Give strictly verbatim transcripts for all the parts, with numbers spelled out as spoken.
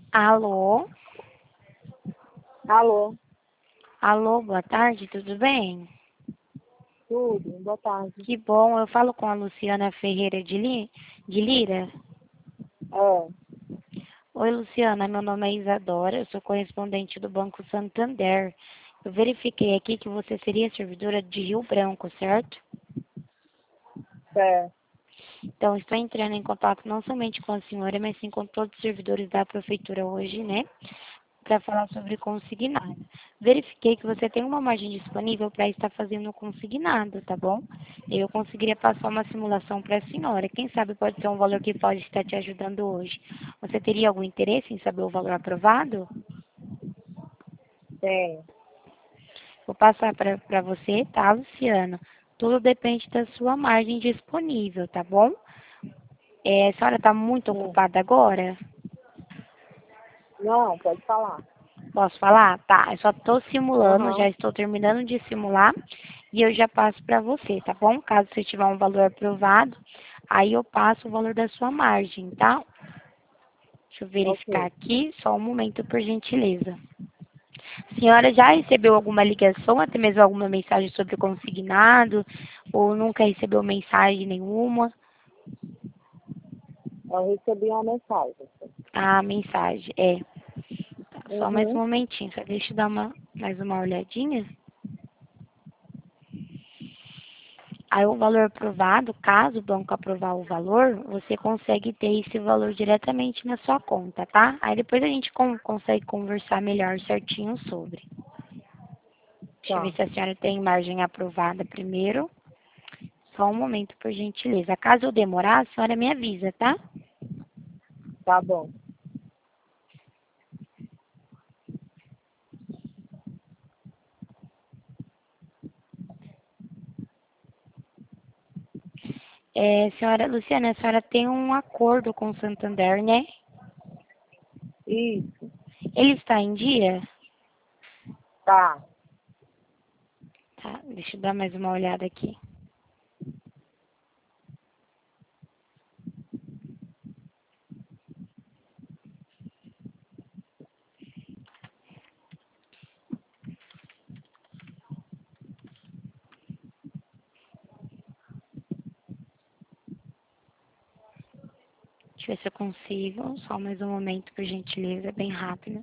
Alô? Alô, Alô, boa tarde, tudo bem? tudo, boa tarde. Que bom, eu falo com a Luciana Ferreira de, Li... de Lira. É, Oi, Luciana, meu nome é Isadora, eu sou correspondente do Banco Santander. Eu verifiquei aqui que você seria servidora de Rio Branco, certo? é, Então, estou entrando em contato não somente com a senhora, mas sim com todos os servidores da prefeitura hoje, né? Para falar sobre consignado. Verifiquei que você tem uma margem disponível para estar fazendo o consignado, tá bom? Eu conseguiria passar uma simulação para a senhora. Quem sabe pode ser um valor que pode estar te ajudando hoje. Você teria algum interesse em saber o valor aprovado? tem. Vou passar para você, tá, Luciana? Tudo depende da sua margem disponível, tá bom? É, a senhora está muito Sim. ocupada agora? Não, pode falar. Posso falar? Tá, eu só estou simulando, já Aham, estou terminando de simular e eu já passo para você, tá bom? Caso você tiver um valor aprovado, aí eu passo o valor da sua margem, tá? Deixa eu verificar ok. aqui, só um momento, por gentileza. A senhora já recebeu alguma ligação, até mesmo alguma mensagem sobre o consignado, ou nunca recebeu mensagem nenhuma? Eu recebi uma mensagem. A mensagem, é. Tá, só mais um Uhum, momentinho, só deixa eu dar uma, mais uma olhadinha. Aí o valor aprovado, caso o banco aprovar o valor, você consegue ter esse valor diretamente na sua conta, tá? Aí depois a gente con- consegue conversar melhor certinho sobre. Deixa eu ver tá, se a senhora tem margem aprovada primeiro. Só um momento, por gentileza. Caso eu demorar, a senhora me avisa, tá? tá bom. É, senhora Luciana, a senhora tem um acordo com o Santander, né? Isso, Ele está em dia? tá, Tá, deixa eu dar mais uma olhada aqui. Deixa eu ver se eu consigo. Só mais um momento, por gentileza, bem rápido.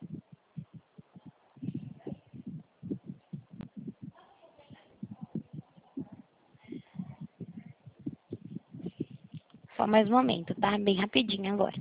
Só mais um momento, tá? Bem rapidinho agora.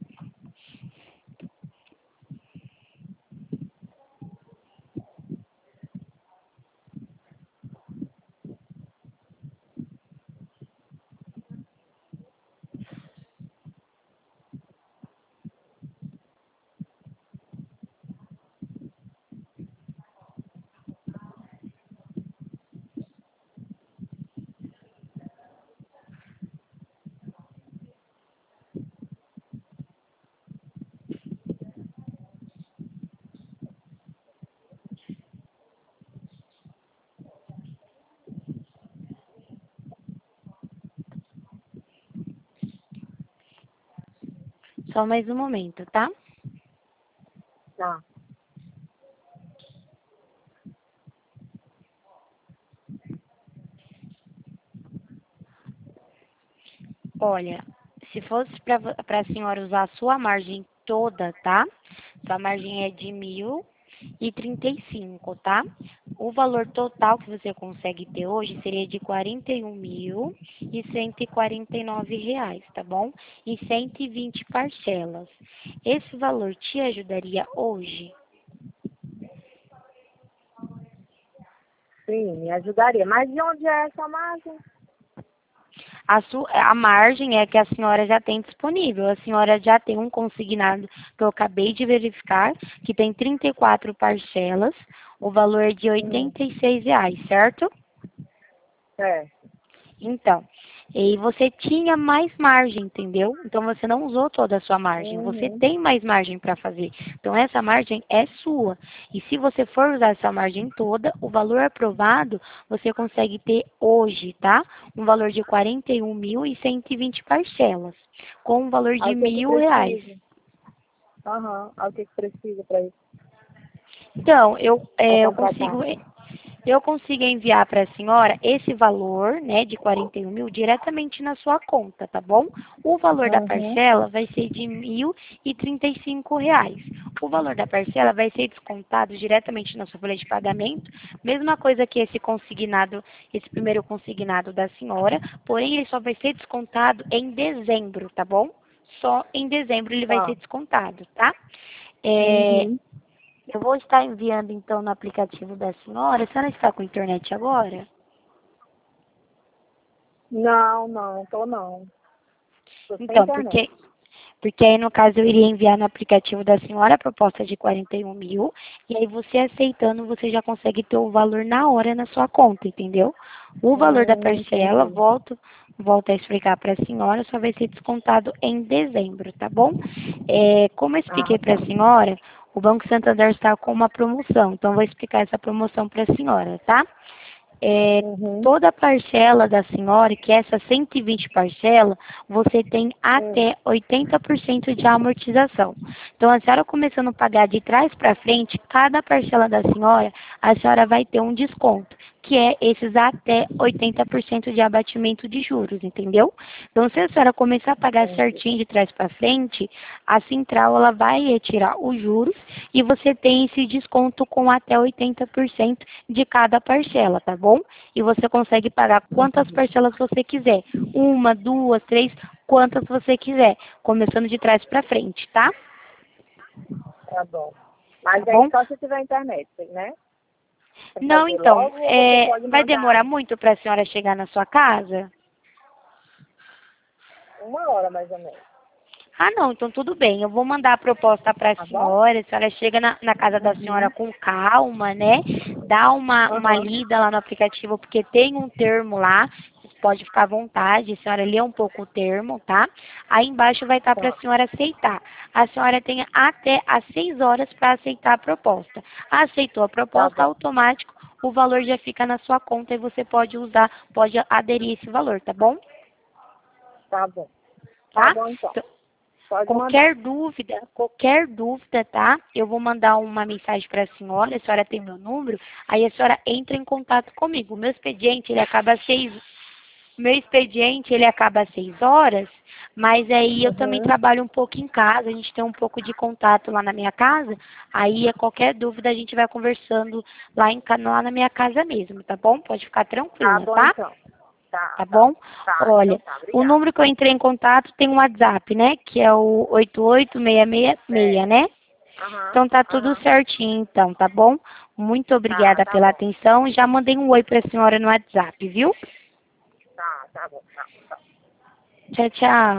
Só mais um momento, tá? tá. Olha, se fosse para a senhora usar a sua margem toda, tá? Sua margem é de mil e trinta e cinco, tá? O valor total que você consegue ter hoje seria de quarenta e um mil e cento e quarenta e nove reais, tá bom? Em cento e vinte parcelas. Esse valor te ajudaria hoje? Sim, me ajudaria. Mas de onde é essa margem? A, su, a margem é que a senhora já tem disponível. A senhora já tem um consignado que eu acabei de verificar, que tem trinta e quatro parcelas, o valor é de Hum, oitenta e seis reais, certo? certo. Então, e você tinha mais margem, entendeu? Então você não usou toda a sua margem, você Uhum, tem mais margem para fazer. Então essa margem é sua. E se você for usar essa margem toda, o valor aprovado você consegue ter hoje, tá? Um valor de quarenta e um mil e cento e vinte parcelas, com um valor aí de o que que mil reais. precisa? Aham. Aí o que que precisa pra isso? Então, eu, é, Pra eu contratar? consigo eu consigo enviar para a senhora esse valor, né, de quarenta e um mil diretamente na sua conta, tá bom? O valor da Uhum. parcela vai ser de mil e trinta e cinco reais. O valor da parcela vai ser descontado diretamente na sua folha de pagamento, mesma coisa que esse consignado, esse primeiro consignado da senhora, porém ele só vai ser descontado em dezembro, tá bom? Só em dezembro ele vai Tá. ser descontado, tá? É, Uhum. eu vou estar enviando então no aplicativo da senhora. A senhora está com internet agora? Não, não, tô não. Tô sem Então, internet. porque, porque aí no caso eu iria enviar no aplicativo da senhora a proposta de quarenta e um mil, e aí você aceitando, você já consegue ter o valor na hora na sua conta, entendeu? O valor da Hum, parcela, entendi. volto, volto a explicar para a senhora, só vai ser descontado em dezembro, tá bom? É, como eu Ah, expliquei para tá. a senhora, o Banco Santander está com uma promoção, então eu vou explicar essa promoção para a senhora, tá? É, Uhum. toda parcela da senhora, que é essa cento e vinte parcela, você tem Hum. até oitenta por cento de amortização. Então, a senhora começando a pagar de trás para frente, cada parcela da senhora, a senhora vai ter um desconto, que é esses até oitenta por cento de abatimento de juros, entendeu? Então, se a senhora começar a pagar Entendi. certinho de trás para frente, a Central ela vai retirar os juros e você tem esse desconto com até oitenta por cento de cada parcela, tá bom? E você consegue pagar quantas Entendi. parcelas você quiser. Uma, duas, três, quantas você quiser. Começando de trás para frente, tá? Tá bom. Tá Mas aí bom? só se tiver internet, né? Pra Não, fazer então, logo ou você é, pode vai mandar demorar muito para a senhora chegar na sua casa? uma hora mais ou menos. Ah, não, então tudo bem. Eu vou mandar a proposta para a Tá bom? senhora. A senhora chega na, na casa da senhora Uhum. com calma, né? Dá uma, uma Aham. lida lá no aplicativo, porque tem um termo lá. Você pode ficar à vontade. A senhora lê um pouco o termo, tá? Aí embaixo vai estar para a Tá. senhora aceitar. A senhora tem até às seis horas para aceitar a proposta. Aceitou a Tá proposta, bom. automático, o valor já fica na sua conta e você pode usar, pode aderir esse valor, tá bom? Tá bom. Tá Tá? bom então. Então, Pode mandar. qualquer dúvida, qualquer dúvida, tá? Eu vou mandar uma mensagem para a senhora, a senhora tem meu número, aí a senhora entra em contato comigo. O meu expediente, ele acaba às seis, meu expediente, ele acaba às seis horas, mas aí eu também Uhum. trabalho um pouco em casa, a gente tem um pouco de contato lá na minha casa, aí a qualquer dúvida a gente vai conversando lá, em, ca- lá na minha casa mesmo, tá bom? Pode ficar Tá tranquila, bom tá? então. Tá, Tá tá. bom? Tá, então Olha, tá. o Obrigada. número que eu entrei em contato tem um WhatsApp, né? Que é o oito oito seis seis seis, É. né? Aham. Então tá tudo Aham. certinho, então, tá bom? Muito Tá, obrigada tá pela bom. atenção. Já mandei um oi pra senhora no WhatsApp, viu? Tá, tá bom. Tá, tá. Tchau, tchau.